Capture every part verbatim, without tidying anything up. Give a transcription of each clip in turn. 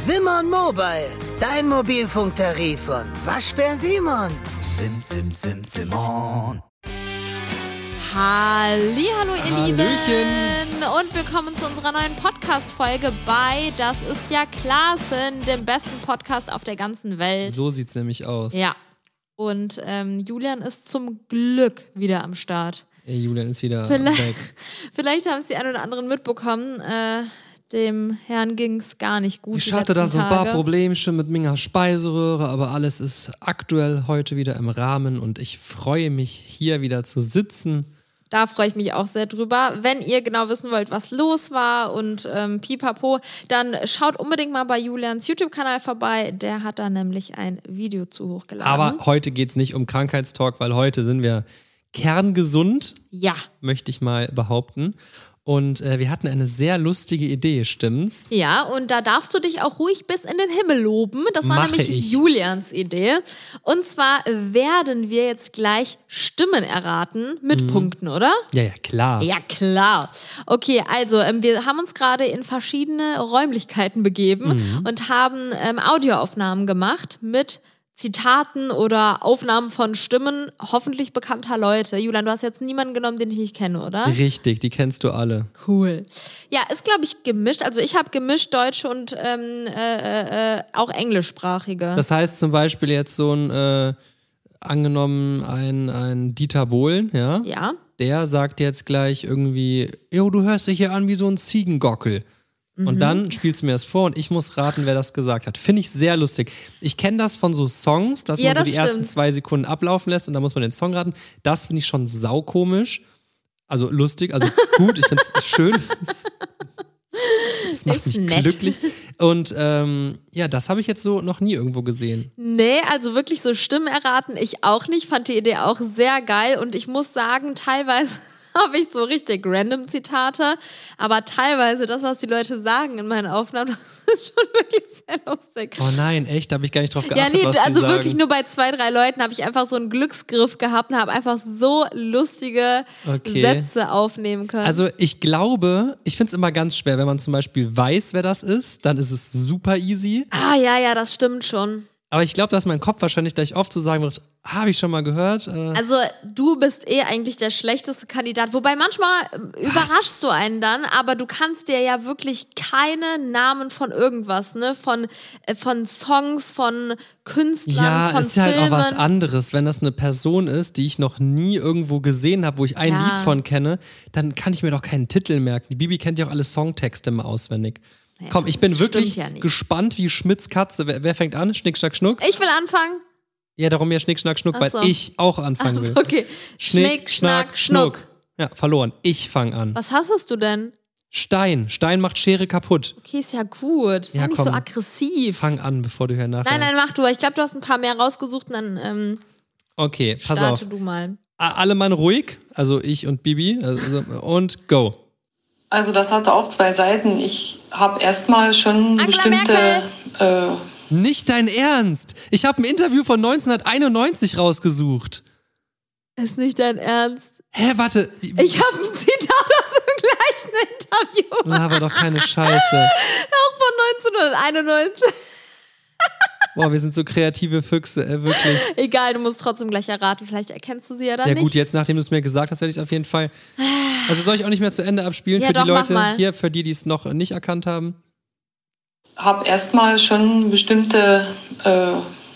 Simon Mobile, dein Mobilfunktarif von Waschbär Simon. Sim, sim, sim, Simon. Hallihallo, ihr Hallöchen. Lieben, und willkommen zu unserer neuen Podcast-Folge bei Das ist ja Klaassen, dem besten Podcast auf der ganzen Welt. So sieht's nämlich aus. Ja, und ähm, Julian ist zum Glück wieder am Start. Ey, Julian ist wieder Vielleicht, weg. vielleicht haben es die einen oder anderen mitbekommen, äh, dem Herrn ging's gar nicht gut. Ich die hatte da letzten so ein paar Tage. Problemchen mit meiner Speiseröhre, aber alles ist aktuell heute wieder im Rahmen und ich freue mich, hier wieder zu sitzen. Da freue ich mich auch sehr drüber. Wenn ihr genau wissen wollt, was los war und ähm, pipapo, dann schaut unbedingt mal bei Julians YouTube-Kanal vorbei. Der hat da nämlich ein Video zu hochgeladen. Aber heute geht's nicht um Krankheitstalk, weil heute sind wir kerngesund, ja. möchte ich mal behaupten. Und äh, wir hatten eine sehr lustige Idee, stimmt's? Ja, und da darfst du dich auch ruhig bis in den Himmel loben. Das war Mache nämlich ich. Julians Idee. Und zwar werden wir jetzt gleich Stimmen erraten mit Punkten, oder? Ja, ja, klar. Ja, klar. Okay, also ähm, wir haben uns gerade in verschiedene Räumlichkeiten begeben und haben ähm, Audioaufnahmen gemacht mit Zitaten oder Aufnahmen von Stimmen hoffentlich bekannter Leute. Julian, du hast jetzt niemanden genommen, den ich nicht kenne, oder? Richtig, die kennst du alle. Cool. Ja, ist, glaube ich, gemischt. Also ich habe gemischt Deutsche und ähm, äh, äh, auch englischsprachige. Das heißt zum Beispiel jetzt so ein, äh, angenommen ein, ein Dieter Bohlen, ja? Ja. Der sagt jetzt gleich irgendwie, jo, du hörst dich hier an wie so ein Ziegengockel. Und dann spielst du mir das vor und ich muss raten, wer das gesagt hat. Finde ich sehr lustig. Ich kenne das von so Songs, dass Ja, man so das die ersten stimmt. zwei Sekunden ablaufen lässt und dann muss man den Song raten. Das finde ich schon saukomisch. Also lustig, also gut, ich finde es schön. Das, das macht Ist mich nett. glücklich. Und ähm, ja, das habe ich jetzt so noch nie irgendwo gesehen. Nee, also wirklich so Stimmen erraten ich auch nicht. Fand die Idee auch sehr geil. Und ich muss sagen, teilweise habe ich so richtig random Zitate. Aber teilweise das, was die Leute sagen in meinen Aufnahmen, das ist schon wirklich sehr lustig. Oh nein, echt? Da habe ich gar nicht drauf Ja, geachtet, nee, was die also sagen. wirklich nur bei zwei, drei Leuten habe ich einfach so einen Glücksgriff gehabt und habe einfach so lustige Okay. Sätze aufnehmen können. Also ich glaube, ich finde es immer ganz schwer, wenn man zum Beispiel weiß, wer das ist, dann ist es super easy. ah, ja, ja, das stimmt schon. Aber ich glaube, dass mein Kopf wahrscheinlich gleich oft so sagen wird, habe ich schon mal gehört. Äh, Also du bist eh eigentlich der schlechteste Kandidat. Wobei manchmal ähm, überraschst du einen dann, aber du kannst dir ja wirklich keine Namen von irgendwas, ne? Von, äh, von Songs, von Künstlern, ja, von ist ja halt Filmen. auch was anderes. Wenn das eine Person ist, die ich noch nie irgendwo gesehen habe, wo ich ein Ja. Lied von kenne, dann kann ich mir doch keinen Titel merken. Die Bibi kennt ja auch alle Songtexte immer auswendig. Komm, ich bin das wirklich stimmt ja nicht. gespannt wie Schmitz Katze. Wer, wer fängt an? Schnick, schnack, schnuck? Ich will anfangen. Ja, darum ja Schnick, schnack, schnuck, Ach weil so. ich auch anfangen Also, will. okay. Schnick, schnack, schnuck. Ja, verloren. Ich fange an. Was hast du denn? Stein. Stein macht Schere kaputt. Okay, ist ja gut. Sei Ja, nicht komm. so aggressiv. Fang an, bevor du hier nachher... Nein, nein, mach du. Ich glaube, du hast ein paar mehr rausgesucht und dann ähm, Okay, pass starte auf. du mal. A- Alle Mann ruhig, also ich und Bibi, also, und go. Also das hatte auch zwei Seiten. Ich habe erstmal schon Angela bestimmte... Äh, Nicht dein Ernst. Ich habe ein Interview von neunzehnhunderteinundneunzig rausgesucht. Ist nicht dein Ernst? Hä, warte. Wie- Ich habe ein Zitat aus dem gleichen Interview. Laber doch keine Scheiße. Auch von neunzehnhunderteinundneunzig. Boah, wir sind so kreative Füchse, äh, wirklich. Egal, du musst trotzdem gleich erraten. Vielleicht erkennst du sie ja dann Ja nicht. gut, jetzt nachdem du es mir gesagt hast, werde ich es auf jeden Fall... Also soll ich auch nicht mehr zu Ende abspielen Ja, für doch, die mach Leute mal. hier, für die, die es noch nicht erkannt haben? habe erstmal schon bestimmte äh,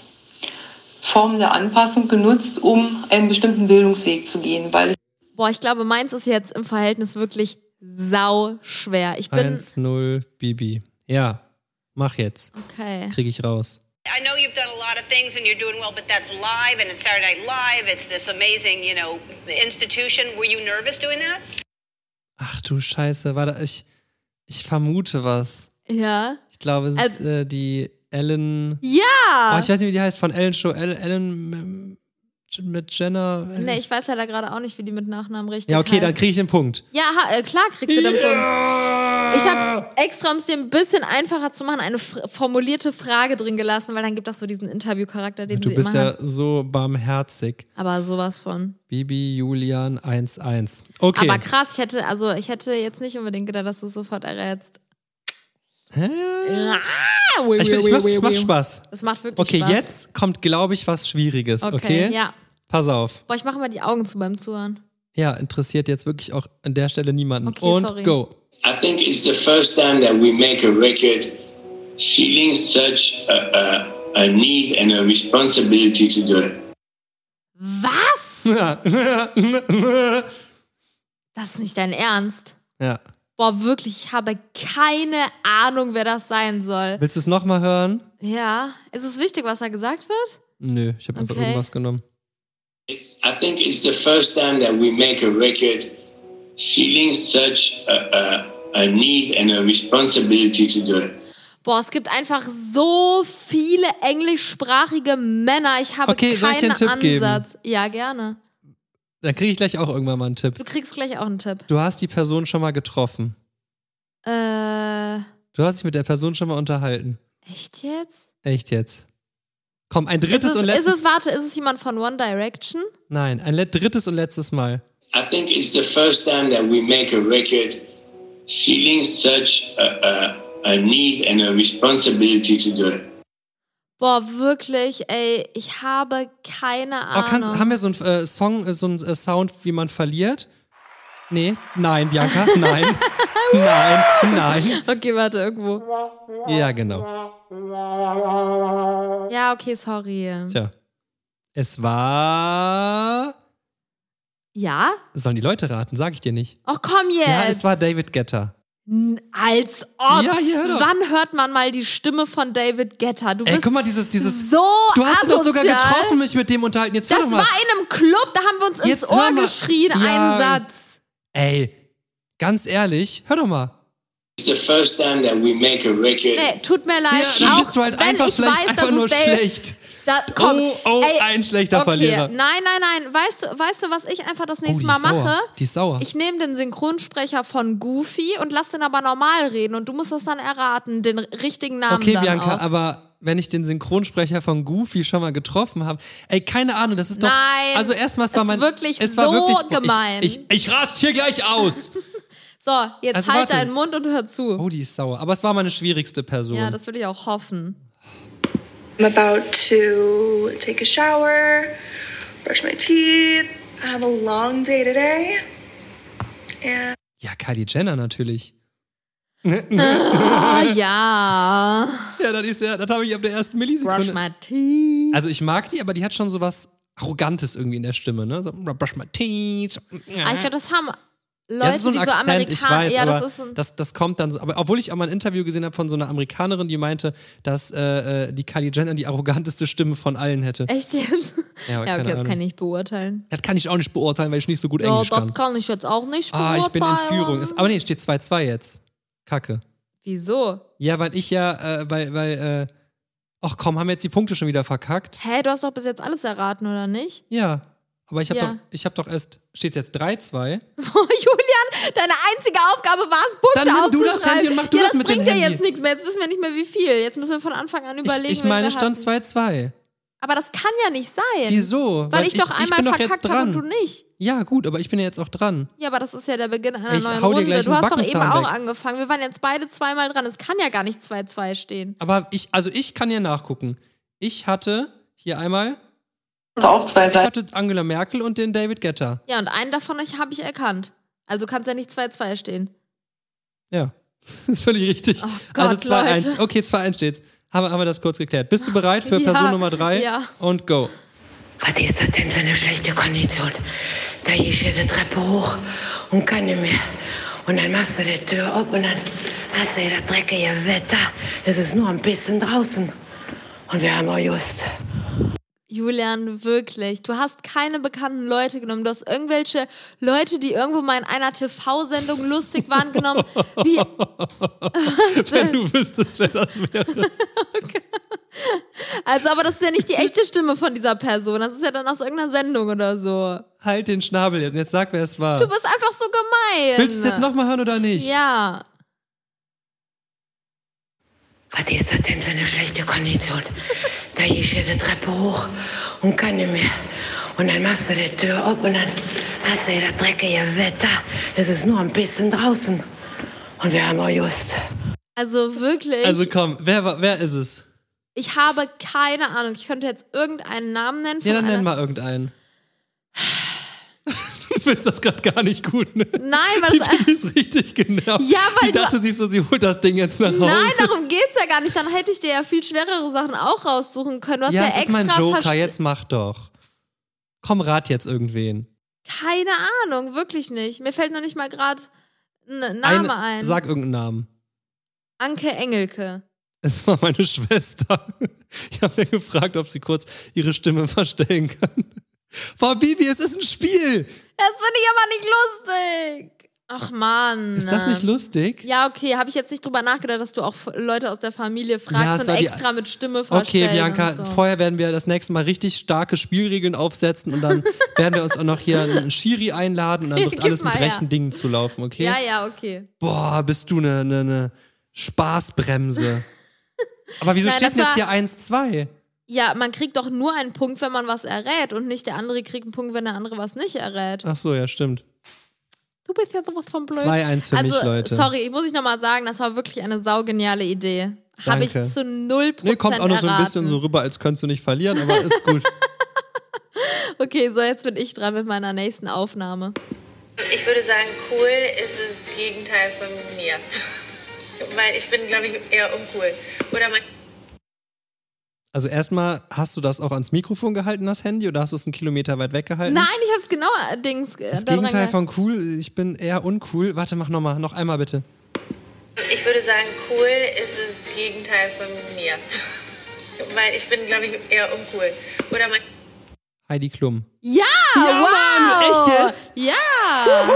Formen der Anpassung genutzt, um einen bestimmten Bildungsweg zu gehen, weil ich Boah, ich glaube, meins ist jetzt im Verhältnis wirklich sau schwer. Ich bin... eins null Bibi. Ja, mach jetzt. Okay. Krieg ich raus. I know you've done a lot of things and you're doing well, but that's live and it's Saturday Night Live. It's this amazing, you know, institution. Were you nervous doing that? Ach du Scheiße, warte, ich, ich vermute was. Ja. Ich glaube, es ist Also- äh, die Ellen... Ja! Oh, ich weiß nicht, wie die heißt, von Ellen Show. El- Ellen ähm, mit Jenna... Nee, ich weiß ja da gerade auch nicht, wie die mit Nachnamen richtig Ja, okay, heißt. dann kriege ich den Punkt. Ja, ha, äh, klar kriegst du den Punkt. Ich habe extra, um es dir ein bisschen einfacher zu machen, eine f- formulierte Frage drin gelassen, weil dann gibt das so diesen Interviewcharakter, den Du sie bist immer ja hat. so barmherzig. Aber sowas von. Bibi Julian eins eins. Okay. Aber krass, ich hätte, also ich hätte jetzt nicht unbedingt gedacht, dass du es sofort errätst. Hä? Ah, Ich find, ich mach, es macht Spaß. Es macht wirklich Okay, Spaß. jetzt kommt, glaube ich, was Schwieriges, okay? Okay, ja. Pass auf. Boah, ich mache mal die Augen zu beim Zuhören. Ja, interessiert jetzt wirklich auch an der Stelle niemanden. Okay, Und sorry. go. I think it's the first time that we make a record feeling such a, a, a need and a responsibility to do it. Was? Ja. Das ist nicht dein Ernst. Ja. Boah, wirklich, ich habe keine Ahnung, wer das sein soll. Willst du es nochmal hören? Ja. Ist es wichtig, was da gesagt wird? Nö, ich habe einfach Okay. irgendwas genommen. It's, I think it's the first time that we make a record feeling such a, a, a need and a responsibility to do it. Boah, es gibt einfach so viele englischsprachige Männer. Ich habe Okay, soll ich dir keinen einen Tipp geben? Ansatz. Ja, gerne. Dann kriege ich gleich auch irgendwann mal einen Tipp. Du kriegst gleich auch einen Tipp. Du hast die Person schon mal getroffen. Äh, Du hast dich mit der Person schon mal unterhalten. echt jetzt? Echt jetzt. Komm, ein Ist drittes es, und ist letztes... es, warte, ist es jemand von One Direction? Nein, ein le- drittes und letztes Mal. I think it's the first time that we make a record feeling such a, a, a need and a responsibility to do it. Boah, wirklich, ey, ich habe keine Oh, Ahnung. kannst, haben wir so einen äh, Song, äh, so einen äh, Sound, wie man verliert? Nee? Nein, Bianca? Nein. Nein, nein. Okay, warte, irgendwo. Ja, genau. Ja, okay, sorry. Tja. Es war... Ja? Sollen die Leute raten? Sag ich dir nicht. Ach komm jetzt. Ja, es war David Guetta. N- Als ob. Ja, hier, hör doch. Wann hört man mal die Stimme von David Guetta? Du Ey, bist guck mal, dieses... dieses so du hast ihn doch sogar asozial. getroffen, mich mit dem unterhalten. Jetzt hör Das doch mal. war in einem Club, da haben wir uns Jetzt ins hör Ohr mal. geschrien, Ja. einen Satz. Ey, ganz ehrlich, hör doch mal. It's the first time that we make a record. Nee, tut mir leid. Ja, dann auch bist du halt wenn einfach ich vielleicht weiß, einfach dass nur es David, schlecht. Da, komm, Oh, oh, ey, ein schlechter okay. Verlierer. Nein, nein, nein. Weißt du, weißt du, was ich einfach das Oh, nächste die Mal ist sauer. mache? Die ist sauer. Ich nehme den Synchronsprecher von Goofy und lass den aber normal reden und du musst das dann erraten, den richtigen Namen Okay, dann Bianca, auch. aber wenn ich den Synchronsprecher von Goofy schon mal getroffen habe, ey, keine Ahnung, das ist doch... Nein, also erstmal, es war ist mein... wirklich es war so wirklich, boah, gemein. Ich, ich, ich rast hier gleich aus. So, jetzt Also halt warte. deinen Mund und hör zu. Oh, die ist sauer. Aber es war meine schwierigste Person. Ja, das würde ich auch hoffen. I'm about to take a shower, brush my teeth. I have a long day today. And ja, Kylie Jenner natürlich. Ah, ja. Ja, das ist ja, das habe ich ab der ersten Brush Millisekunde. my teeth. Also ich mag die, aber die hat schon so was Arrogantes irgendwie in der Stimme, ne? So, brush my teeth. Ah, ich glaube, das haben Leute, Ja, das ist so ein die so Akzent, Amerikaner. ich weiß, ja, aber das ist ein das, das kommt dann so. Aber obwohl ich auch mal ein Interview gesehen habe von so einer Amerikanerin, die meinte, dass äh, äh, die Kylie Jenner die arroganteste Stimme von allen hätte. Echt jetzt? Ja, aber Ja, keine okay, das Ahnung. kann ich nicht beurteilen. Das kann ich auch nicht beurteilen, weil ich nicht so gut Ja, Englisch das kann. kann ich jetzt auch nicht Ah, beurteilen. ich bin in Führung. Ist, aber nee, steht zwei zwei jetzt. Kacke. Wieso? Ja, weil ich ja, äh, weil, weil, äh, ach komm, haben wir jetzt die Punkte schon wieder verkackt? Hä, du hast doch bis jetzt alles erraten, oder nicht? Ja. Aber ich habe Ja. doch, ich hab doch erst, steht's jetzt drei zwei? Oh, Julian, deine einzige Aufgabe war es, Punkte Dann nimm du das aufzuschreiben. Handy und mach du ja, das das mit dem bringt ja Handy. jetzt nichts mehr. Jetzt wissen wir nicht mehr, wie viel. Jetzt müssen wir von Anfang an überlegen, Ich, ich wen meine, wir stand hatten. zwei zwei. Aber das kann ja nicht sein. Wieso? Weil, ich, doch ich einmal bin doch jetzt verkackt habe dran. und du nicht. Ja, gut, aber ich bin ja jetzt auch dran. Ja, aber das ist ja der Beginn einer Ich neuen hau dir Runde. gleich Du einen hast doch eben Backenzahn auch weg. angefangen. Wir waren jetzt beide zweimal dran. Es kann ja gar nicht zwei zwei stehen. Aber ich, also ich kann ja nachgucken. Ich hatte hier einmal, Auch zwei ich Seiten. hatte Angela Merkel und den David Guetta. Ja, und einen davon habe ich erkannt. Also kann es ja nicht zwei zwei stehen. Ja, das ist völlig richtig. Oh Gott, also zwei eins. Leute. Okay, zwei eins steht's. Haben, wir- haben wir das kurz geklärt. Bist du bereit für Ja, Person Nummer drei? ja. Und go. Was ist das denn für eine schlechte Kondition? Da gehst du die Treppe hoch und kann nicht mehr. Und dann machst du die Tür auf und dann hast du ja das dreckige Wetter. Es ist nur ein bisschen draußen. Und wir haben auch just. Julian, wirklich. Du hast keine bekannten Leute genommen. Du hast irgendwelche Leute, die irgendwo mal in einer T V-Sendung lustig waren, genommen. Wie, Wenn du wüsstest, wer das wäre. also, aber das ist ja nicht die echte Stimme von dieser Person. Das ist ja dann aus irgendeiner Sendung oder so. Halt den Schnabel jetzt. Jetzt sag, wer es war. Du bist einfach so gemein. Willst du es jetzt nochmal hören oder nicht? Ja. Was ist das denn für eine schlechte Kondition? Da gehst du die Treppe hoch und kann nicht mehr. Und dann machst du die Tür auf und dann hast du ja das dreckige Wetter. Es ist nur ein bisschen draußen. Und wir haben auch just. Also wirklich. Also komm, wer, wer ist es? Ich habe keine Ahnung. Ich könnte jetzt irgendeinen Namen nennen. Von Ja, dann einer... nenn mal irgendeinen. Du findest das gerade gar nicht gut, ne? Nein, weil die das... Baby ist richtig genervt. Ja, weil die dachte du... sich so, sie holt das Ding jetzt nach Hause. Nein, darum geht's ja gar nicht. Dann hätte ich dir ja viel schwerere Sachen auch raussuchen können. Du hast ja, ja, das extra ist mein Joker, verste- jetzt mach doch. Komm, rat jetzt irgendwen. Keine Ahnung, wirklich nicht. Mir fällt noch nicht mal gerade ein Name Eine, ein. Sag irgendeinen Namen. Anke Engelke. Es war meine Schwester. Ich habe mir gefragt, ob sie kurz ihre Stimme verstellen kann. Frau Bibi, es ist ein Spiel. Das finde ich aber nicht lustig. Ach Mann. Ist das nicht lustig? Ja, okay. Habe ich jetzt nicht drüber nachgedacht, dass du auch Leute aus der Familie Ja, fragst es und war die- extra mit Stimme verstellen. Okay, Bianca, und so. vorher werden wir das nächste Mal richtig starke Spielregeln aufsetzen und dann werden wir uns auch noch hier einen Schiri einladen und dann wird Gib alles mal mit her. rechten Dingen zulaufen, okay? Ja, ja, okay. Boah, bist du eine ne, ne Spaßbremse. Aber wieso Nein, steht das denn jetzt war- hier eins zwei? Ja, man kriegt doch nur einen Punkt, wenn man was errät und nicht der andere kriegt einen Punkt, wenn der andere was nicht errät. Ach so, ja, stimmt. Du bist ja sowas von blöd. zwei eins für also, mich, Leute. sorry, ich muss ich nochmal sagen, das war wirklich eine saugeniale Idee. Habe ich Danke. zu null Prozent Nee, kommt auch noch so ein erraten. bisschen so rüber, als könntest du nicht verlieren, aber ist gut. Okay, so jetzt bin ich dran mit meiner nächsten Aufnahme. Ich würde sagen, cool ist das Gegenteil von mir. Weil ich bin, glaube ich, eher uncool. Oder mein Also erstmal, hast du das auch ans Mikrofon gehalten, das Handy, oder hast du es einen Kilometer weit weggehalten? Nein, ich habe es genau äh, Dings. äh, Das daran Gegenteil ge- von cool, ich bin eher uncool. Warte, mach nochmal, noch einmal bitte. Ich würde sagen, cool ist das Gegenteil von mir. Weil ich bin, glaube ich, eher uncool. Oder mein Heidi Klum. Ja, Ja, wow. Mann, echt jetzt? Ja.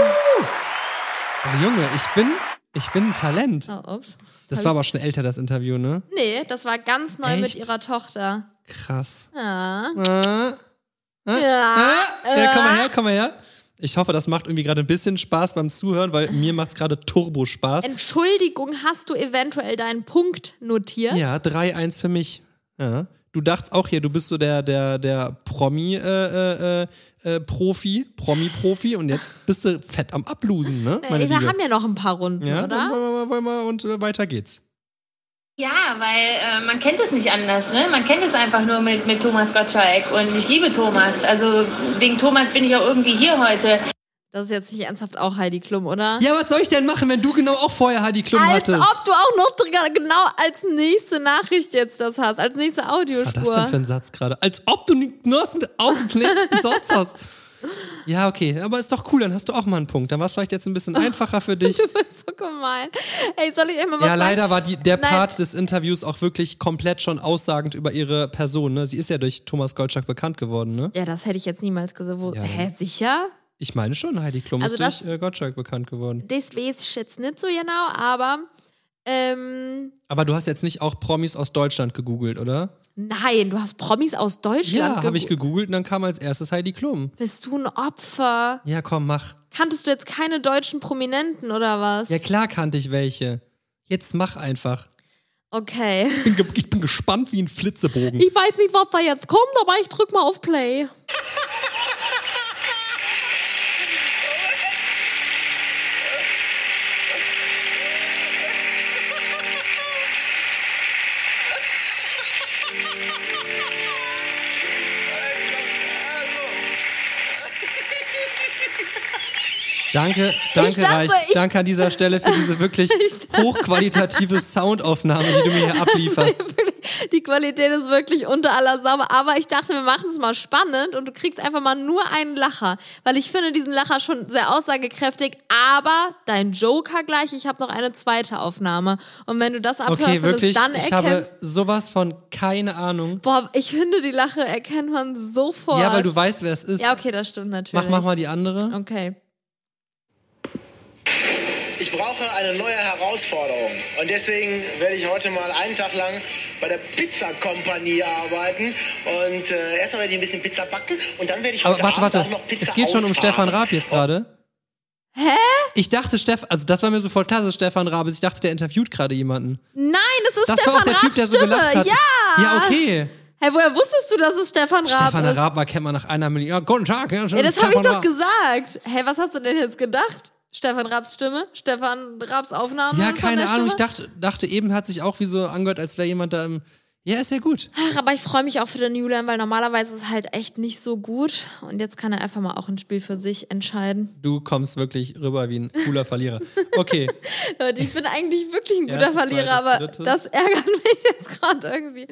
Oh, Junge, ich bin, ich bin ein Talent. Oh, ups. Das Hab war ich- aber schon älter, das Interview, ne? Nee, das war ganz neu mit Echt? ihrer Tochter. Krass. Ja. Ah, Ja. ja, komm mal her, komm mal her. Ich hoffe, das macht irgendwie gerade ein bisschen Spaß beim Zuhören, weil mir macht's gerade Turbo-Spaß. Entschuldigung, hast du eventuell deinen Punkt notiert? Ja, drei eins für mich. Ja. Du dachtest auch hier, du bist so der, der, der Promi, äh, äh, äh, Profi, Promi-Profi und jetzt bist du fett am Ablosen, ne? Meine Äh, wir Liebe. haben ja noch ein paar Runden, Ja, oder? dann wollen wir, mal- wollen wir, und äh, weiter geht's. Ja, weil äh, man kennt es nicht anders, ne? Man kennt es einfach nur mit, mit Thomas Gottschalk und ich liebe Thomas. Also wegen Thomas bin ich auch irgendwie hier heute. Das ist jetzt nicht ernsthaft auch Heidi Klum, oder? Ja, was soll ich denn machen, wenn du genau auch vorher Heidi Klum Als hattest? ob du auch noch dr- genau als nächste Nachricht jetzt das hast, als nächste Audiospur. Was war das denn für ein Satz gerade? Als ob du nicht nur auf den letzten Satz hast. Ja, okay, aber ist doch cool, dann hast du auch mal einen Punkt. Dann war es vielleicht jetzt ein bisschen einfacher für dich. Du bist so gemein. Ey, soll ich euch mal was Ja, sagen? leider war die, der Nein. Part des Interviews auch wirklich komplett schon aussagend über ihre Person. Ne? Sie ist ja durch Thomas Gottschalk bekannt geworden, ne? Ja, das hätte ich jetzt niemals gesagt. Wo, Ja, hä, sicher? Ich meine schon, Heidi Klum Also ist das- durch äh, Gottschalk bekannt geworden. Das weiß ich jetzt nicht so genau, aber ähm, Aber du hast jetzt nicht auch Promis aus Deutschland gegoogelt, oder? nein, du hast Promis aus Deutschland Ja, habe ich gegu- gegoogelt und dann kam als erstes Heidi Klum. Bist du ein Opfer? Ja, komm, mach. Kanntest du jetzt keine deutschen Prominenten oder was? Ja, klar kannte ich welche. Jetzt mach einfach. Okay. Ich bin, ge ich bin gespannt wie ein Flitzebogen. Ich weiß nicht, was da jetzt kommt, aber ich drück mal auf Play. Danke, danke, dachte, Reich. ich- Danke an dieser Stelle für diese wirklich hochqualitative Soundaufnahme, die du mir hier ablieferst. Die Qualität ist wirklich unter aller Sau. Aber ich dachte, wir machen es mal spannend und du kriegst einfach mal nur einen Lacher. Weil ich finde diesen Lacher schon sehr aussagekräftig. Aber dein Joker gleich, ich habe noch eine zweite Aufnahme. Und wenn du das abhörst Okay, und wirklich, es dann ich erkennst... habe sowas von keine Ahnung. Boah, ich finde, die Lache erkennt man sofort. Ja, weil du weißt, wer es ist. Ja, okay, das stimmt natürlich. Mach, mach mal die andere. Okay. Ich brauche eine neue Herausforderung und deswegen werde ich heute mal einen Tag lang bei der Pizzakompanie arbeiten und äh, erstmal werde ich ein bisschen Pizza backen und dann werde ich Aber heute warte, Abend warte. auch noch Pizza Es geht schon um ausfahren. Stefan Raab jetzt gerade. Hä? Ich dachte, Steff, also das war mir sofort klar, dass es Stefan Raab ist. Ich dachte, der interviewt gerade jemanden. Nein, es ist Das Stefan war auch der Typ, Raabs der so Stimme. gelacht hat. Ja! Ja, okay. Hä, woher wusstest du, dass es Stefan Raab Stefan ist? Raab war, kennt man nach einer Million. Ja, guten Tag. Ja, Ja, das habe ich Stefan doch Raab. gesagt. Hä, was hast du denn jetzt gedacht? Stefan Raabs Stimme? Stefan Raabs Aufnahme? Ja, keine Ahnung. Ich Stimme? dachte, dachte eben, hat sich auch wie so angehört, als wäre jemand da im. Ja, ist ja gut. Ach, aber ich freue mich auch für den Julian, weil normalerweise ist es halt echt nicht so gut. Und jetzt kann er einfach mal auch ein Spiel für sich entscheiden. Du kommst wirklich rüber wie ein cooler Verlierer. Okay. Leute, ich bin eigentlich wirklich ein guter Erstes, Verlierer, zweites, aber drittes. das ärgert mich jetzt gerade irgendwie.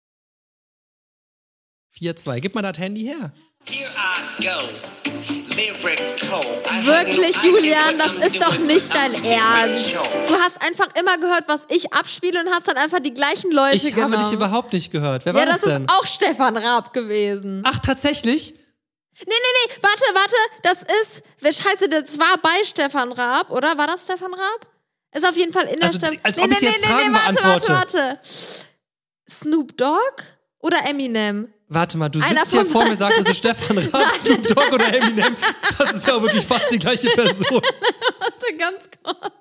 vier zwei. Gib mal das Handy her. Here I go. Lyrical. Wirklich, Julian, das ist doch nicht dein Ernst. Du hast einfach immer gehört, was ich abspiele und hast dann einfach die gleichen Leute Ich genommen. habe dich überhaupt nicht gehört. Wer ja, war das, das denn? ist auch Stefan Raab gewesen. Ach, tatsächlich? Nee, nee, nee, warte, warte, das ist, wer scheiße, das war bei Stefan Raab, oder? War das Stefan Raab? Ist auf jeden Fall in der Also, Stefan... als nee, ob nee, ich dir nee, jetzt nee, Fragen nee, warte, beantworte. warte, warte. Snoop Dogg oder Eminem? Warte mal, du Einer sitzt hier von vor mir, sagst, es ist Stefan Raab, Snoop Dogg oder Eminem. Das ist ja auch wirklich fast die gleiche Person. Warte, ganz kurz.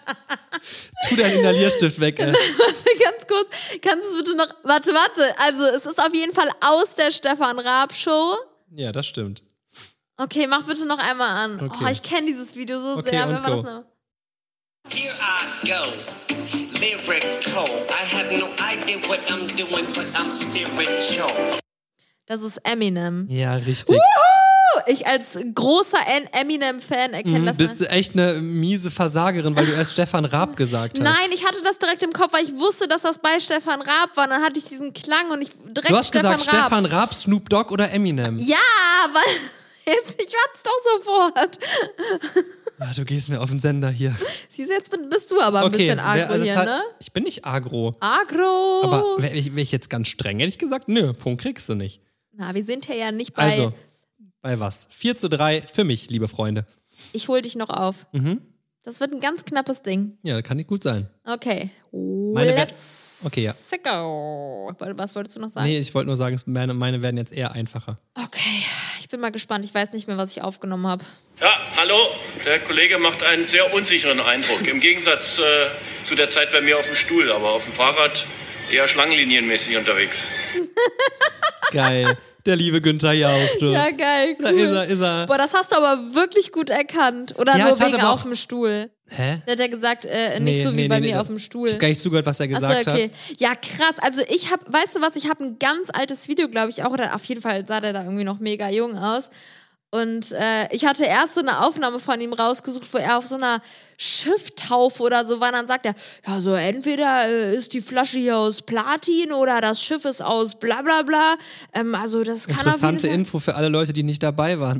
Tu deinen Inhalierstift weg, ey. Warte, ganz kurz. Kannst du es bitte noch... Warte, warte. Also, es ist auf jeden Fall aus der Stefan Raab-Show. Ja, das stimmt. Okay, mach bitte noch einmal an. Okay. Oh, ich kenne dieses Video so Okay, sehr. und Wer war go. das noch? Here I go. Lyrical. I have no idea what I'm doing, but I'm spiritual. Das ist Eminem. Ja, richtig. Wuhu! Ich als großer En- Eminem-Fan erkenne Mhm, das. bist du echt eine miese Versagerin, weil du erst Stefan Raab gesagt hast. Nein, ich hatte das direkt im Kopf, weil ich wusste, dass das bei Stefan Raab war. Und dann hatte ich diesen Klang und ich direkt Du hast Stefan gesagt Raab. Stefan Raab, Snoop Dogg oder Eminem. Ja, weil jetzt, ich warte doch sofort. Ja, du gehst mir auf den Sender hier. Siehst du, jetzt bist du aber ein Okay, bisschen wer- agro also es hier, hat- ne? Ich bin nicht agro. Agro. Aber wäre ich, wär ich jetzt ganz streng, hätte ich gesagt, nö, Punkt kriegst du nicht. Na, wir sind hier ja nicht bei... Also, bei was? vier zu drei für mich, liebe Freunde. Ich hol dich noch auf. Mhm. Das wird ein ganz knappes Ding. Ja, kann nicht gut sein. Okay. Meine wär- Let's Okay, ja. go. Was wolltest du noch sagen? Nee, ich wollte nur sagen, es- meine, meine werden jetzt eher einfacher. Okay, ich bin mal gespannt. Ich weiß nicht mehr, was ich aufgenommen habe. Ja, hallo. Der Kollege macht einen sehr unsicheren Eindruck. Im Gegensatz äh, zu der Zeit bei mir auf dem Stuhl, aber auf dem Fahrrad eher schlangenlinienmäßig unterwegs. Geil. Der liebe Günther Jauch, du. Ja, geil, cool. Da ist er, ist er. Boah, das hast du aber wirklich gut erkannt. Oder Ja, nur es hat wegen aber auch- auf dem Stuhl. Hä? Der hat ja gesagt, äh, nicht Nee, so wie nee, bei nee, mir nee, auf dem Stuhl. Ich habe gar nicht zugehört, was er gesagt Achso, okay. hat. Ja, krass. Also ich habe, weißt du was, ich habe ein ganz altes Video, glaube ich, auch. Oder auf jeden Fall sah der da irgendwie noch mega jung aus. Und äh, ich hatte erst so eine Aufnahme von ihm rausgesucht, wo er auf so einer Schifftaufe oder so war. Und dann sagt er, ja, so entweder äh, ist die Flasche hier aus Platin oder das Schiff ist aus bla bla bla. Ähm, also das kann auf jeden Interessante Fall... Info für alle Leute, die nicht dabei waren.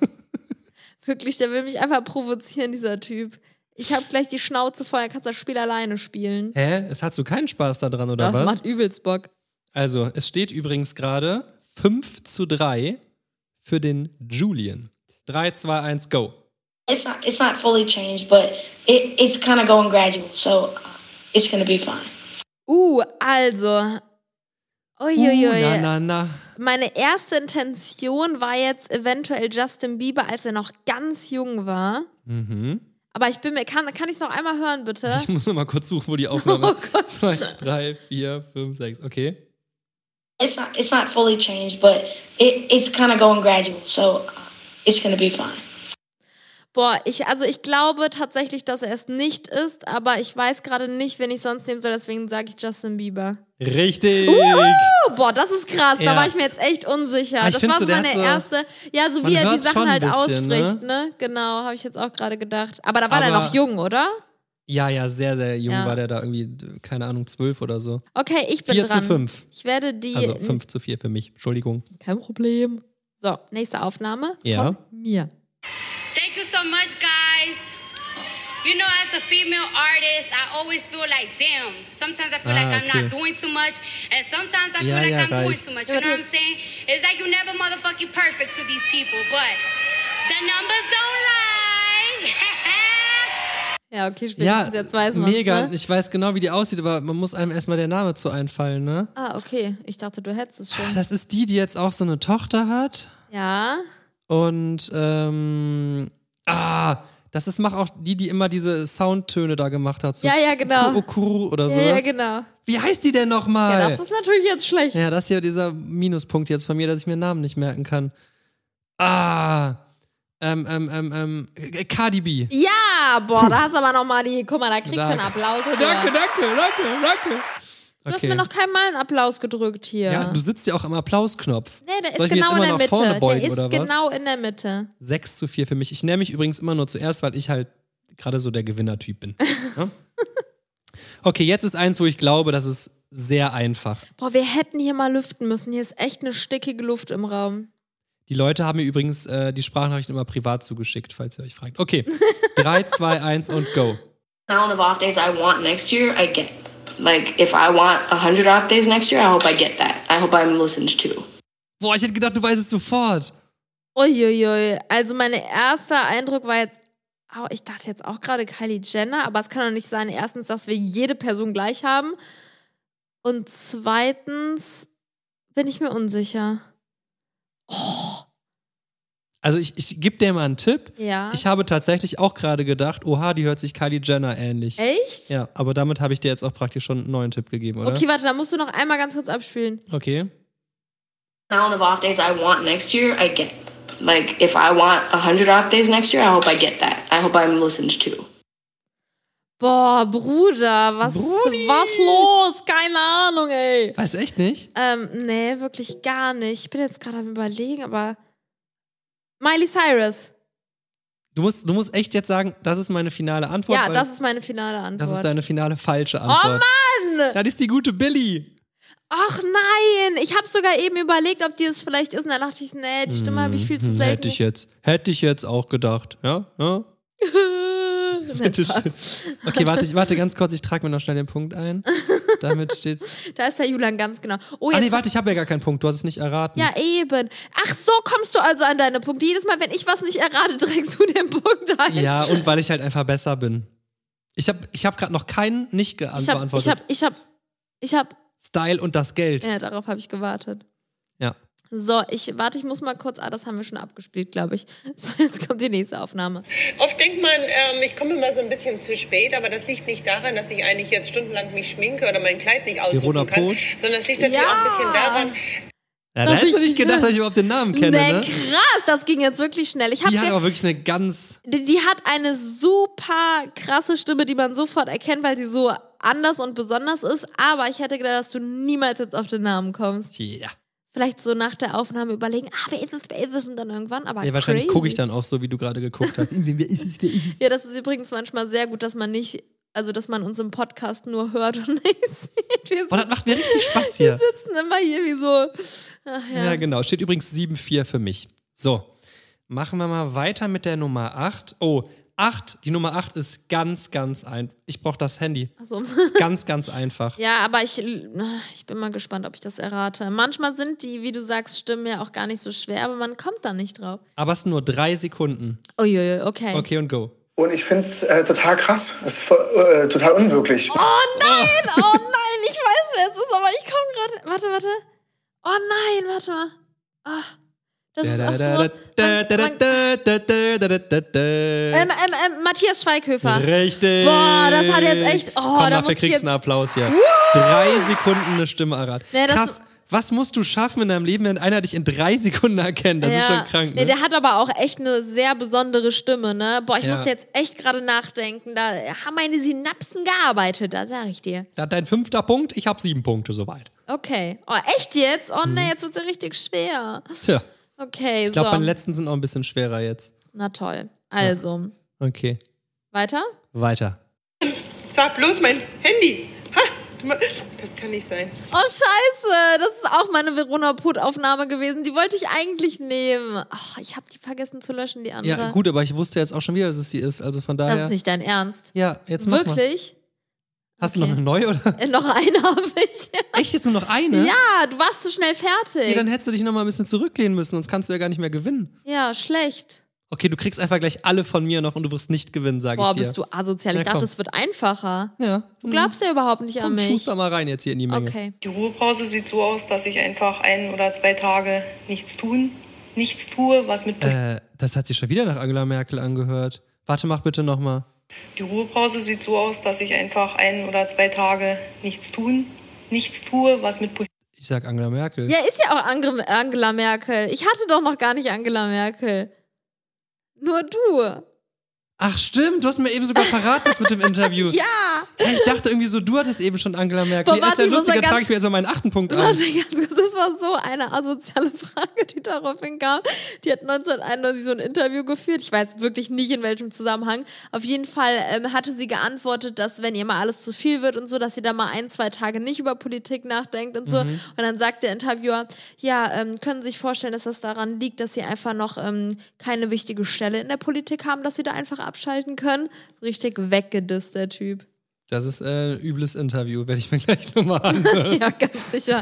Wirklich, der will mich einfach provozieren, dieser Typ. Ich habe gleich die Schnauze voll, dann kannst du das Spiel alleine spielen. Hä? Es hast du keinen Spaß daran, oder Das was? macht übelst Bock. Also, es steht übrigens gerade fünf zu drei für den Julian. drei, zwei, eins, go. It's not, it's not fully changed, but it, it's kind of going gradual, so uh, it's gonna be fine. Uh, also. Uiuiui. Uh, na, na, na. Meine erste Intention war jetzt eventuell Justin Bieber, als er noch ganz jung war. Mhm. Aber ich bin mir, kann, kann ich es noch einmal hören, bitte? Ich muss noch mal kurz suchen, wo die Aufnahme Oh ist. Gott. zwei, drei, vier, fünf, sechs, okay. It's not, it's not fully changed, but it, it's kind of going gradual, so uh, it's gonna be fine. Boah, ich, also ich glaube tatsächlich, dass er es nicht ist, aber ich weiß gerade nicht, wen ich sonst nehmen soll, deswegen sage ich Justin Bieber. Richtig. Uh, boah, das ist krass, Ja. da war ich mir jetzt echt unsicher. Ah, ich das find war so, so der meine hat so- erste, ja, so man wie er die hört's schon Sachen ein halt bisschen, ausspricht, ne? Genau, habe ich jetzt auch gerade gedacht. Aber da war Aber- der noch jung, oder? Ja, ja, sehr, sehr jung Ja. war der da irgendwie, keine Ahnung, zwölf oder so. Okay, ich bin vier dran. zu fünf. Ich werde die... Also fünf zu vier für mich, Entschuldigung. Kein Problem. So, nächste Aufnahme Ja. von mir. Thank you so much, guys. You know, as a female artist, I always feel like, damn, sometimes I feel Ah, like I'm okay. not doing too much, and sometimes I feel Ja, like ja, I'm doing reicht. too much. You know what I'm saying? It's like you're never motherfucking perfect to these people, but the numbers don't lie. Ja, okay, Ja, spätestens jetzt weiß man's, mega. ne? Ich weiß genau, wie die aussieht, aber man muss einem erstmal der Name zu einfallen, ne? Ah, okay. Ich dachte, du hättest es schon. Das ist die, die jetzt auch so eine Tochter hat. Ja. Und, ähm, ah, das ist, mach auch die, die immer diese Soundtöne da gemacht hat. So Ja, ja, genau. Kuru oder Ja, sowas. ja, genau. Wie heißt die denn nochmal? Ja, das ist natürlich jetzt schlecht. Ja, das hier dieser Minuspunkt jetzt von mir, dass ich mir den Namen nicht merken kann. Ah, ähm, ähm, ähm, ähm, Cardi B. Ja, Ja, boah, da hast du aber nochmal die, guck mal, da kriegst du einen Applaus. Danke, danke, danke, danke. Du hast mir noch keinen Mal einen Applaus gedrückt hier. Ja, du sitzt ja auch am Applausknopf. Nee, der Soll ist ich mich genau jetzt in immer der nach vorne Mitte. beugen, Der ist oder was? genau in der Mitte. sechs zu vier für mich. Ich nähre mich übrigens immer nur zuerst, weil ich halt gerade so der Gewinnertyp bin. Ja? Okay, jetzt ist eins, wo ich glaube, das ist sehr einfach. Boah, wir hätten hier mal lüften müssen. Hier ist echt eine stickige Luft im Raum. Die Leute haben mir übrigens äh, die Sprachnachrichten immer privat zugeschickt, falls ihr euch fragt. Okay, drei, zwei, eins und go. Amount of off days I want next year, I get. Like, if I want one hundred off days next year, I hope I get that. I hope I'm listened to. Boah, ich hätte gedacht, du weißt es sofort. Uiuiui. Also mein erster Eindruck war jetzt, oh, ich dachte jetzt auch gerade Kylie Jenner, aber es kann doch nicht sein, erstens, dass wir jede Person gleich haben und zweitens bin ich mir unsicher. Oh. Also ich, ich gebe dir mal einen Tipp. Ja. Ich habe tatsächlich auch gerade gedacht, oha, die hört sich Kylie Jenner ähnlich. Echt? Ja, aber damit habe ich dir jetzt auch praktisch schon einen neuen Tipp gegeben, oder? Okay, warte, da musst du noch einmal ganz kurz abspielen. Okay. Amount of off days I want next year, I get. Like, if I want one hundred off days next year, I hope I get that. I hope I'm listened to. Boah, Bruder, was Brudi. was los? Keine Ahnung, ey. Weißt du echt nicht? Ähm, nee, wirklich gar nicht. Ich bin jetzt gerade am Überlegen, aber Miley Cyrus. Du musst, du musst echt jetzt sagen, das ist meine finale Antwort. Ja, weil das ist meine finale Antwort. das ist deine finale falsche Antwort. Oh Mann! Das ist die gute Billie. Ach nein, ich habe sogar eben überlegt, ob die es vielleicht ist. Und dann dachte ich, nee, die Stimme habe ich viel zu Hm, selten. Hätte ich jetzt, hätte ich jetzt auch gedacht. Ja, ja. Bitte schön. Okay, warte, ich, warte ganz kurz, ich trage mir noch schnell den Punkt ein. Damit steht's. Da ist der Julian ganz genau. Oh, Ah jetzt nee, warte, ich habe ja gar keinen Punkt, du hast es nicht erraten. Ja, eben. Ach, so kommst du also an deine Punkte. Jedes Mal, wenn ich was nicht errate, trägst du den Punkt ein. Ja, und weil ich halt einfach besser bin. Ich habe ich hab gerade noch keinen nicht ge- Ich hab, beantwortet. ich hab, ich hab, ich hab. Style und das Geld. Ja, darauf habe ich gewartet. Ja. So, ich, warte, ich muss mal kurz, ah, das haben wir schon abgespielt, glaube ich. So, jetzt kommt die nächste Aufnahme. Oft denkt man, ähm, ich komme immer so ein bisschen zu spät, aber das liegt nicht daran, dass ich eigentlich jetzt stundenlang mich schminke oder mein Kleid nicht Verona aussuchen kann, Posch. sondern es liegt natürlich Ja. auch ein bisschen daran, Ja, da hättest du nicht gedacht, dass ich überhaupt den Namen kenne, Nee, ne? krass, das ging jetzt wirklich schnell. Ich hab Die hat ge- aber wirklich eine ganz... die, die hat eine super krasse Stimme, die man sofort erkennt, weil sie so anders und besonders ist. Aber ich hätte gedacht, dass du niemals jetzt auf den Namen kommst. Ja. Vielleicht so nach der Aufnahme überlegen, ah, wer ist es, wer ist es? Und dann irgendwann, aber Ja, wahrscheinlich crazy. gucke ich dann auch so, wie du gerade geguckt hast. Ja, das ist übrigens manchmal sehr gut, dass man nicht, also dass man uns im Podcast nur hört und nicht sieht. Wir, Oh, das macht mir richtig Spaß hier. wir sitzen immer hier wie so. Ach ja. Ja, genau. Steht übrigens sieben vier für mich. So, machen wir mal weiter mit der Nummer acht. Oh, acht. Die Nummer acht ist ganz, ganz einfach. Ich brauche das Handy. Ach so. Ist ganz, ganz einfach. Ja, aber ich, ich bin mal gespannt, ob ich das errate. Manchmal sind die, wie du sagst, Stimmen ja auch gar nicht so schwer, aber man kommt da nicht drauf. Aber es sind nur drei Sekunden. Uiui, okay. Okay, und go. Und ich finde es äh, total krass. Es ist voll, äh, total unwirklich. Oh nein, oh nein, ich weiß, wer es ist, aber ich komme gerade. Warte, warte. Oh nein, warte mal. Ah, das ist auch so. Ähm, ähm, ähm, Matthias Schweighöfer. Richtig. Boah, das hat jetzt echt. Oh, Komm, da dafür muss ich kriegst jetzt. du einen Applaus hier. Woo! Drei Sekunden eine Stimme erraten. Nee, das- Krass. Was musst du schaffen in deinem Leben, wenn einer dich in drei Sekunden erkennt? Das ja. ist schon krank, ne? Nee, der hat aber auch echt eine sehr besondere Stimme, ne? Boah, ich Ja. musste jetzt echt gerade nachdenken. Da haben meine Synapsen gearbeitet, da sag ich dir. Da hat dein fünfter Punkt, ich habe sieben Punkte soweit. Okay. Oh, echt jetzt? Oh nee, jetzt wird's ja richtig schwer. Tja, Okay, ich glaube, so. meine letzten sind auch ein bisschen schwerer jetzt. Na toll. Also, Okay, weiter? weiter. sag bloß mein Handy. Ha, du ma- das kann nicht sein. Oh, scheiße. Das ist auch meine Verona Put-Aufnahme gewesen. Die wollte ich eigentlich nehmen. Ach, ich habe die vergessen zu löschen, die andere. Ja, gut, aber ich wusste jetzt auch schon wieder, dass es die ist. Also von daher. Das ist nicht dein Ernst. Ja, jetzt mach mal. Wirklich? Hast du noch eine neue, oder? Äh, noch eine habe ich. Echt, jetzt nur noch eine? Ja, du warst zu schnell fertig. Ja, dann hättest du dich noch mal ein bisschen zurücklehnen müssen, sonst kannst du ja gar nicht mehr gewinnen. Ja, schlecht. Okay, du kriegst einfach gleich alle von mir noch und du wirst nicht gewinnen, sage ich Boah, dir. bist du asozial. Ich Ja, dachte, komm. es wird einfacher. Ja. Du glaubst ja überhaupt nicht an Komm, mich. schuster mal rein jetzt hier in die Menge. Okay. Die Ruhepause sieht so aus, dass ich einfach ein oder zwei Tage nichts tun, nichts tue, was mit... Äh, das hat sich schon wieder nach Angela Merkel angehört. Warte, mach bitte noch mal. Die Ruhepause sieht so aus, dass ich einfach ein oder zwei Tage nichts tun, nichts tue, was mit... Ich sag Angela Merkel. Ja, ist ja auch Angr- Angela Merkel. Ich hatte doch noch gar nicht Angela Merkel. Nur du. Ach stimmt, du hast mir eben sogar verraten, das mit dem Interview. Ja! Hey, ich dachte irgendwie so, du hattest eben schon Angela Merkel. Boah, Die ist ja warte, ich muss lustig, da dann trage ganz- ich mir erstmal meinen achten Punkt an. Warte, ganz kurz, das war so eine asoziale Frage, die daraufhin kam. Die hat neunzehnhunderteinundneunzig so ein Interview geführt. Ich weiß wirklich nicht, in welchem Zusammenhang. Auf jeden Fall ähm, hatte sie geantwortet, dass wenn ihr mal alles zu viel wird und so, dass sie da mal ein, zwei Tage nicht über Politik nachdenkt und so. Mhm. Und dann sagt der Interviewer, ja, ähm, können Sie sich vorstellen, dass das daran liegt, dass sie einfach noch ähm, keine wichtige Stelle in der Politik haben, dass sie da einfach abschalten können? Richtig weggedisst, der Typ. Das ist äh, ein übles Interview, werde ich mir gleich nochmal anhören. Ja, ganz sicher.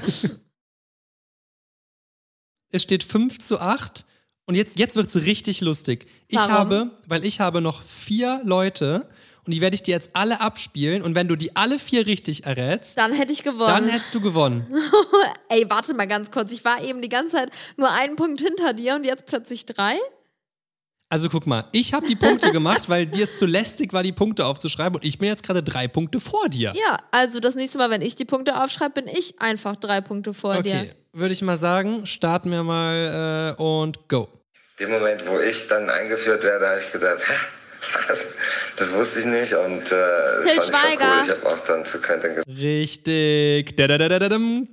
Es steht fünf zu acht und jetzt, jetzt wird es richtig lustig. Ich Warum? habe, weil ich habe noch vier Leute und die werde ich dir jetzt alle abspielen und wenn du die alle vier richtig errätst, Dann hätte ich gewonnen. dann hättest du gewonnen. Ey, warte mal ganz kurz. Ich war eben die ganze Zeit nur einen Punkt hinter dir und jetzt plötzlich drei? Also guck mal, ich habe die Punkte gemacht, weil dir es zu lästig war, die Punkte aufzuschreiben und ich bin jetzt gerade drei Punkte vor dir. Ja, also das nächste Mal, wenn ich die Punkte aufschreibe, bin ich einfach drei Punkte vor dir. Okay, würde ich mal sagen, starten wir mal äh, und go. Dem Moment, wo ich dann eingeführt werde, habe ich gedacht, das, das wusste ich nicht und äh, das Til fand ich schon Schweiger. cool. Ich habe auch dann zu Quentin gesagt, Richtig. Da-da-da-da-dam.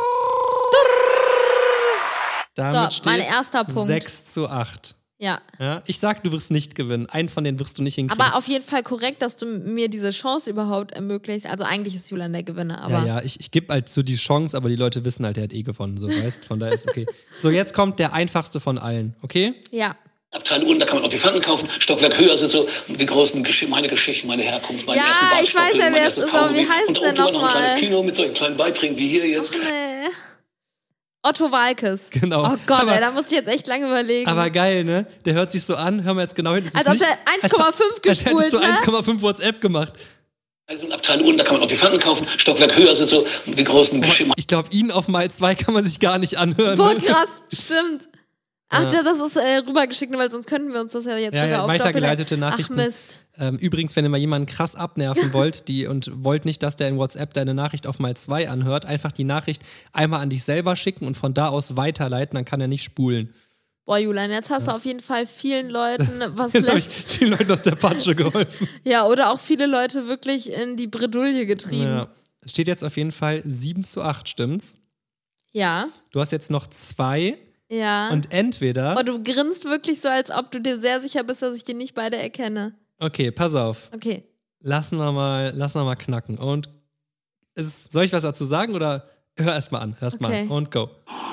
Damit So, mein steht's erster Punkt. sechs zu acht. Ja. Ja, ich sag, du wirst nicht gewinnen. Einen von denen wirst du nicht hinkriegen. Aber auf jeden Fall korrekt, dass du mir diese Chance überhaupt ermöglicht. Also eigentlich ist Julian der Gewinner, aber. ja, ja, ich, ich gebe halt so die Chance, aber die Leute wissen halt, der hat eh gewonnen, so weißt. Von daher ist okay. So, jetzt kommt der einfachste von allen, okay? Ja. Abteil unten, da kann man auch die Pfannen kaufen. Stockwerk höher sind so die großen Geschichten, meine Geschichten, meine Herkunft, meine Ja, ersten ich weiß ja, Bartstoppeln, wer mein es erstes ist, aber wie Kaugummi. heißt Und denn unten war noch ein nochmal? kleines Kino mit solchen kleinen Beiträgen wie hier jetzt. Nee. Otto Walkes. Genau. Oh Gott, Aber- ey, da musste ich jetzt echt lange überlegen. Aber geil, ne? Der hört sich so an, hör mal jetzt genau hin. Es ist Als ob nicht- der eins Komma fünf als, als hättest gespult, du ne? eins Komma fünf WhatsApp gemacht. Also im Abteil unten, da kann man auch die Pfannen kaufen. Stockwerk höher sind so die großen Geschichten. Ich glaube, ihn auf Mal zwei kann man sich gar nicht anhören. Boah, ne? krass, stimmt. Ach, Ja. das ist äh, rübergeschickt, weil sonst könnten wir uns das ja jetzt Ja, sogar ja, auf weitergeleitete Doppel- Nachrichten. Ach Mist. Ähm, übrigens, wenn ihr mal jemanden krass abnerven wollt die, und wollt nicht, dass der in WhatsApp deine Nachricht auf mal zwei anhört, einfach die Nachricht einmal an dich selber schicken und von da aus weiterleiten, dann kann er nicht spulen. Boah, Julian, jetzt hast du auf jeden Fall vielen Leuten was Jetzt habe ich lässt. vielen Leuten aus der Patsche geholfen. Ja, oder auch viele Leute wirklich in die Bredouille getrieben. Ja. Es steht jetzt auf jeden Fall sieben zu acht, stimmt's? Ja. Du hast jetzt noch zwei Ja. und entweder... Boah, du grinst wirklich so, als ob du dir sehr sicher bist, dass ich die nicht beide erkenne. Okay, pass auf. Okay. Lassen wir mal, lassen wir mal knacken. Und ist, soll ich was dazu sagen oder hör erst mal an? Hör erst mal Okay. an und go.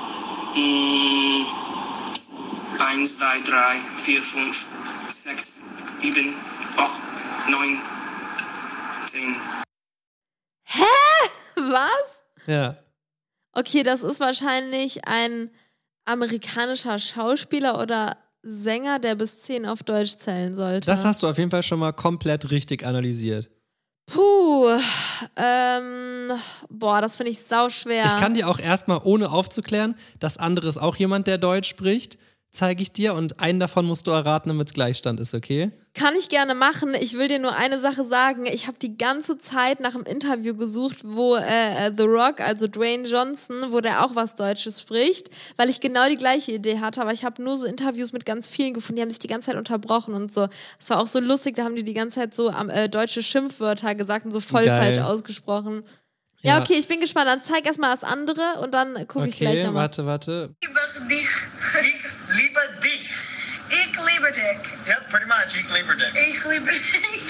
Mm, eins, zwei, drei, vier, fünf, sechs, sieben, acht, neun, zehn. Hä? Was? Ja. Okay, das ist wahrscheinlich ein amerikanischer Schauspieler oder Sänger, der bis zehn auf Deutsch zählen sollte. Das hast du auf jeden Fall schon mal komplett richtig analysiert. Puh. Ähm, boah, das finde ich sauschwer. Ich kann dir auch erstmal, ohne aufzuklären, das andere ist auch jemand, der Deutsch spricht, zeige ich dir und einen davon musst du erraten, damit es Gleichstand ist, okay? Kann ich gerne machen. Ich will dir nur eine Sache sagen. Ich habe die ganze Zeit nach einem Interview gesucht, wo äh, The Rock, also Dwayne Johnson, wo der auch was Deutsches spricht, weil ich genau die gleiche Idee hatte. Aber ich habe nur so Interviews mit ganz vielen gefunden, die haben sich die ganze Zeit unterbrochen und so. Das war auch so lustig, da haben die die ganze Zeit so äh, deutsche Schimpfwörter gesagt und so voll Geil. falsch ausgesprochen. Ja, Ja. okay, ich bin gespannt. Dann zeig erstmal das andere und dann gucke ich gleich Okay, nochmal. warte, warte. Lieber dich. Ich liebe dich. Ich liebe dich. Ja, pretty much. Ich liebe dich. Ich liebe dich.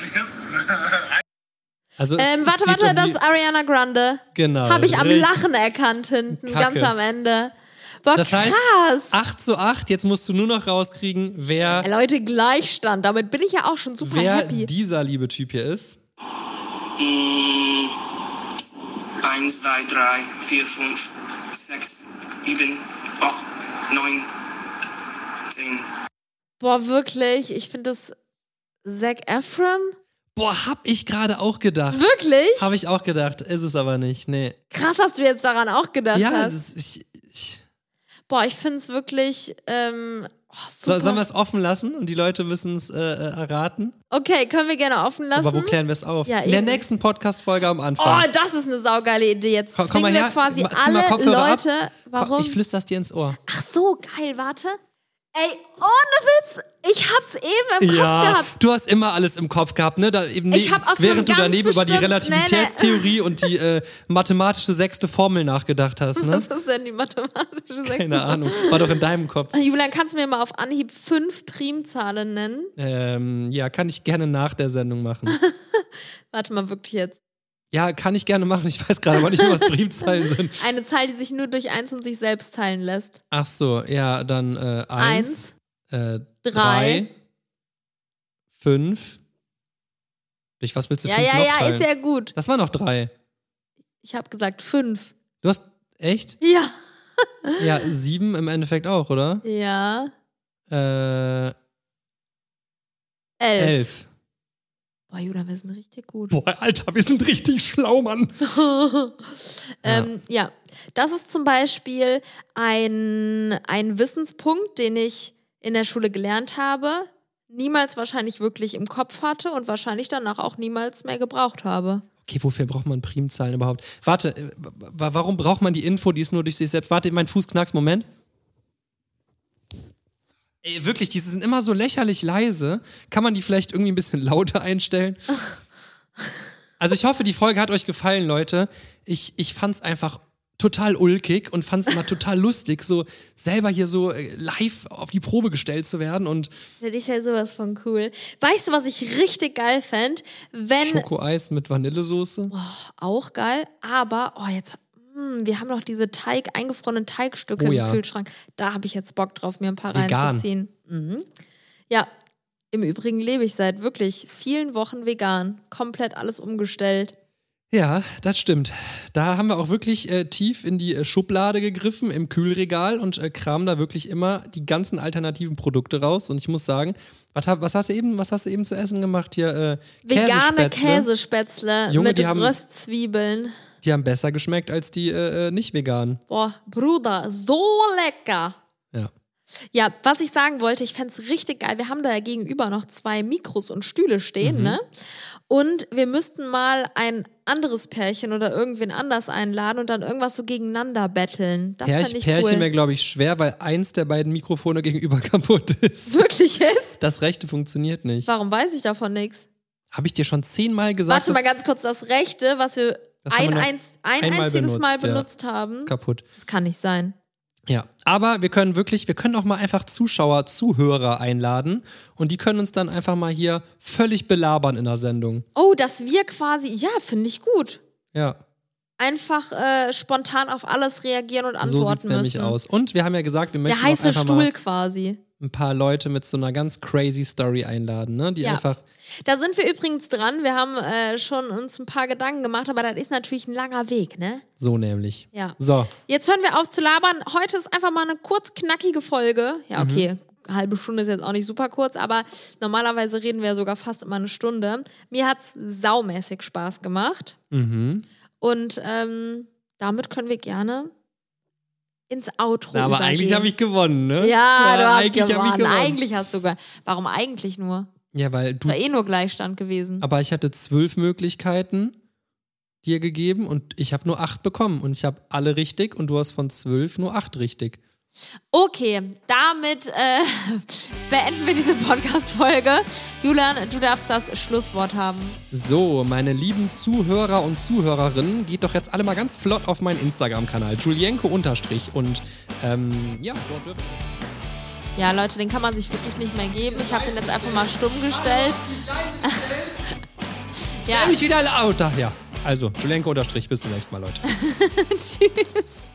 Also es, Ähm, es warte, geht warte, um das die- ist Ariana Grande. Genau. Habe ich am richtig. Lachen erkannt hinten, Kacke. ganz am Ende. Boah, Das heißt, krass. acht zu acht, jetzt musst du nur noch rauskriegen, wer, Ey, Leute, Gleichstand. Damit bin ich ja auch schon super wer happy. dieser liebe Typ hier ist. Mm, eins, zwei, drei, vier, fünf, sechs, sieben, acht, neun, zehn. Boah, wirklich, ich finde das Zac Efron. Boah, hab ich gerade auch gedacht. Wirklich? Habe ich auch gedacht, ist es aber nicht, nee. Krass, dass du jetzt daran auch gedacht Ja, hast. es ist, ich, ich, Boah, ich finde es wirklich ähm, oh, super. so, sollen wir es offen lassen und die Leute müssen es äh, äh, erraten? Okay, können wir gerne offen lassen. Aber wo klären wir es auf? Ja, In der eben. nächsten Podcast-Folge am Oh, Anfang. das ist eine saugeile Idee. Jetzt Komm, komm zwingen mal her, wir quasi ma- zieh mal alle Kopfhörer ab. Leute. Warum? Ich flüster es dir ins Ohr. Ach so, geil, warte. Ey, ohne Witz, ich hab's eben im ja, Kopf gehabt. du hast immer alles im Kopf gehabt, ne? Da eben Ich hab aus während einem du ganz daneben über die bestimmten- Relativitätstheorie nee, nee. und die äh, mathematische sechste Formel nachgedacht hast, ne? Was ist denn die mathematische Sechste? Keine Ahnung, war doch in deinem Kopf. Julian, kannst du mir mal auf Anhieb fünf Primzahlen nennen? Ähm, ja, kann ich gerne nach der Sendung machen. Warte mal, wirklich jetzt. Ja, kann ich gerne machen. Ich weiß gerade aber nicht mehr, was Primzahlen sind. Eine Zahl, die sich nur durch eins und sich selbst teilen lässt. Ach so, ja, dann äh, eins, äh, Drei. drei, fünf. Durch was willst du Ja, fünf ja, noch ja, teilen? ist ja gut. Das war noch drei. Ich habe gesagt fünf. Du hast, echt? Ja. Ja, sieben im Endeffekt auch, oder? Ja. Äh, Elf. elf. Boah, Julian, wir sind richtig gut. Boah, Alter, wir sind richtig schlau, Mann. ähm, ja. Das ist zum Beispiel ein, ein Wissenspunkt, den ich in der Schule gelernt habe, niemals wahrscheinlich wirklich im Kopf hatte und wahrscheinlich danach auch niemals mehr gebraucht habe. Okay, wofür braucht man Primzahlen überhaupt? Warte, äh, wa- warum braucht man die Info, die ist nur durch sich selbst? Warte, mein Fuß knackst, Moment. Ey, wirklich, die sind immer so lächerlich leise. Kann man die vielleicht irgendwie ein bisschen lauter einstellen? Also ich hoffe, die Folge hat euch gefallen, Leute. Ich, ich fand's einfach total ulkig und fand's immer total lustig, so selber hier so äh, live auf die Probe gestellt zu werden und Das ist ja sowas von cool. Weißt du, was ich richtig geil fände? Wenn. Schokoeis mit Vanillesoße. Auch geil, aber, oh, jetzt. Hm, wir haben noch diese Teig, eingefrorenen Teigstücke Oh im ja. Kühlschrank. Da habe ich jetzt Bock drauf, mir ein paar Vegan. reinzuziehen. Mhm. Ja, im Übrigen lebe ich seit wirklich vielen Wochen vegan. Komplett alles umgestellt. Ja, das stimmt. Da haben wir auch wirklich äh, tief in die äh, Schublade gegriffen im Kühlregal und äh, kramen da wirklich immer die ganzen alternativen Produkte raus. Und ich muss sagen, was, hab, was, hast, du eben, was hast du eben zu essen gemacht hier? Äh, Vegane Käsespätzle. Käsespätzle Junge, mit die haben- Röstzwiebeln. Die haben besser geschmeckt als die äh, äh, nicht veganen. Boah, Bruder, so lecker. Ja. Ja, was ich sagen wollte, ich fände es richtig geil. Wir haben da ja gegenüber noch zwei Mikros und Stühle stehen, Mhm. ne? Und wir müssten mal ein anderes Pärchen oder irgendwen anders einladen und dann irgendwas so gegeneinander betteln. Das fände Pärch, ich Pärchen cool. wäre, glaube ich, schwer, weil eins der beiden Mikrofone gegenüber kaputt ist. Wirklich jetzt? Das rechte funktioniert nicht. Warum weiß ich davon nichts? Habe ich dir schon zehnmal gesagt, Warte mal dass- ganz kurz, das Rechte, was wir Das haben ein, wir noch ein, ein einmal einziges benutzt, Mal ja. benutzt haben. ist kaputt. Das kann nicht sein. Ja, aber wir können wirklich, wir können auch mal einfach Zuschauer, Zuhörer einladen und die können uns dann einfach mal hier völlig belabern in der Sendung. Oh, dass wir quasi, ja, finde ich gut. Ja, Einfach äh, spontan auf alles reagieren und so antworten sieht's nämlich müssen. aus. Und wir haben ja gesagt, wir möchten Der auch heiße einfach Stuhl mal quasi. ein paar Leute mit so einer ganz crazy Story einladen, ne? Die Ja. einfach, Da sind wir übrigens dran. Wir haben äh, schon uns ein paar Gedanken gemacht, aber das ist natürlich ein langer Weg, ne? so nämlich. Ja. So, Jetzt hören wir auf zu labern. Heute ist einfach mal eine kurz knackige Folge. Ja, okay. Mhm. Halbe Stunde ist jetzt auch nicht super kurz, aber normalerweise reden wir ja sogar fast immer eine Stunde. Mir hat's saumäßig Spaß gemacht. mhm. Und ähm, damit können wir gerne ins Outro Na, aber übergehen. eigentlich habe ich gewonnen, ne? Ja, du hast eigentlich hab gewonnen. ich gewonnen. Eigentlich hast du gewonnen. Warum eigentlich nur? Ja, weil du, War eh nur Gleichstand gewesen. aber ich hatte zwölf Möglichkeiten dir gegeben und ich habe nur acht bekommen und ich habe alle richtig und du hast von zwölf nur acht richtig. Okay, damit äh, beenden wir diese Podcast-Folge. Julian, du darfst das Schlusswort haben. So, meine lieben Zuhörer und Zuhörerinnen, geht doch jetzt alle mal ganz flott auf meinen Instagram-Kanal, Julienko unterstrich und ähm, ja, dort dürft ihr... Ja, Leute, den kann man sich wirklich nicht mehr geben. Ich habe den jetzt einfach mal stumm gestellt. Ja. Stell mich wieder lauter. Ja, also, Julienko unterstrich, bis zum nächsten Mal, Leute. Tschüss.